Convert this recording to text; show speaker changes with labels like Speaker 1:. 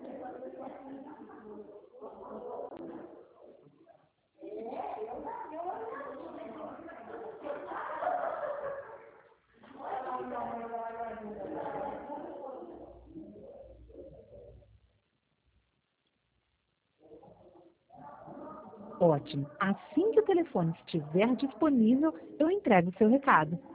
Speaker 1: Ótimo. Assim que o telefone estiver disponível, eu entrego o seu recado.